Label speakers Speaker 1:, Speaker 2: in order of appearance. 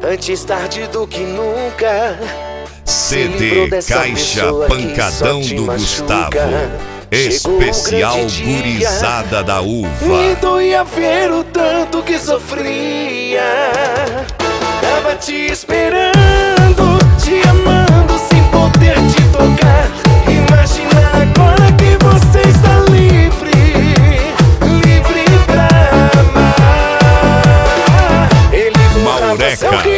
Speaker 1: Antes tarde do que nunca.
Speaker 2: CD Caixa Pancadão do Gustavo. Especial Gurizada da Uva.
Speaker 1: E doía ver o tanto que sofria. Tava te esperando, te amando sem poder te tocar. Imagina agora que você está livre, livre pra amar. Ele
Speaker 2: Maureca.